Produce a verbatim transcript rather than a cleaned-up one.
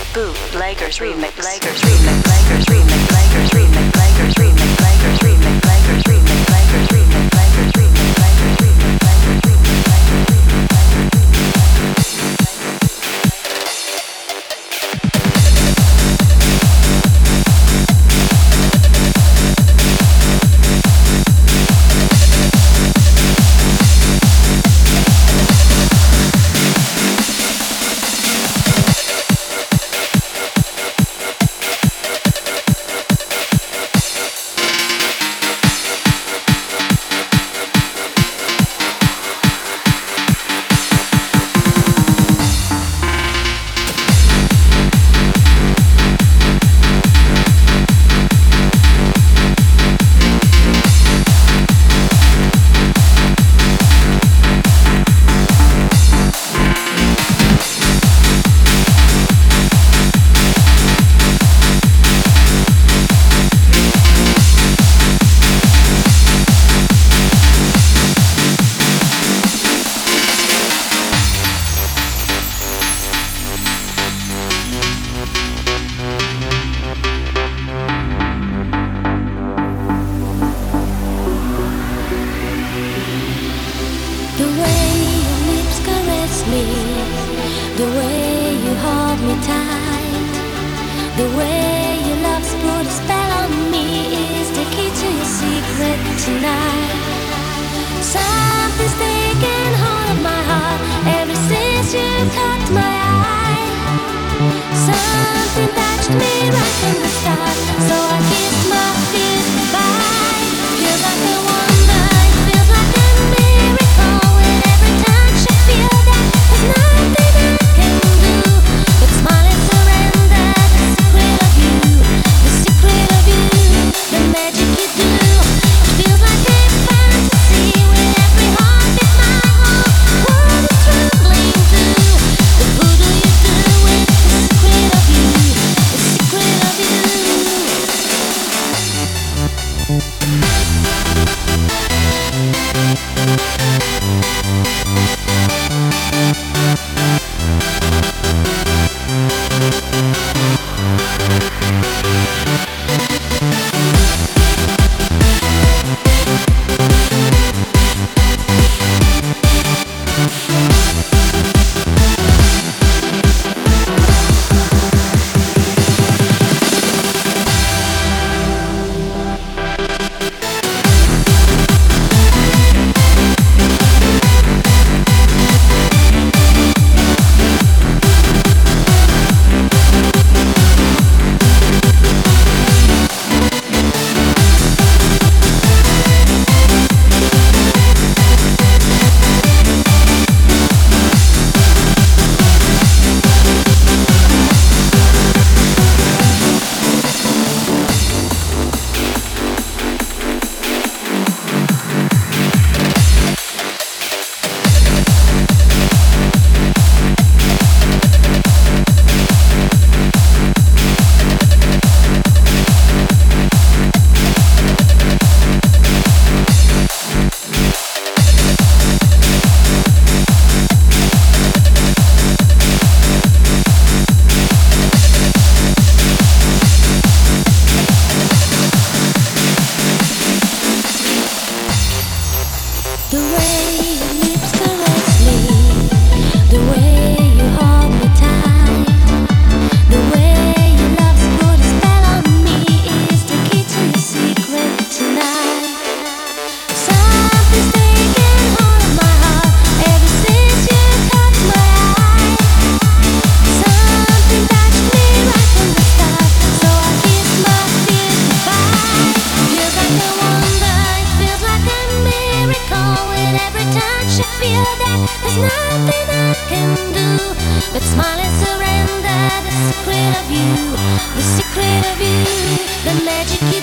Bootleggers remix, Lakers remix, Lakers remix, Lakers remix, Lakers remix, Lakers remix, Lakers remix, Lakers remix, Lakers remix, Lakers remix, Lakers remix, Lakers remix. The way you hold me tight, the way your love's put a spell on me is the key to your secret tonight. Something's taken hold of my heart ever since you caught my eye. Something touched me right from the start, so I kissed my fears goodbye. Feels like a wonder, it feels like a miracle. With every touch I feel that there's nothing I can do but smile and surrender. The secret of you, the secret of you, the magic you do. It feels like a fantasy. With every heartbeat my whole world is trembling too. The voodoo you do with the secret of you, the secret of you. The way your lips caress me, the way you hold me tight, the way your love's put a spell on me is the key to your secret tonight. Something's taken hold of my heart ever since you caught my eye. Something touched me right from the start, so I kissed my fears goodbye. Feels like a wonder, it feels like a miracle. With every touch I feel that there's nothing I can do but smile and surrender. The secret of you, the secret of you, the magic you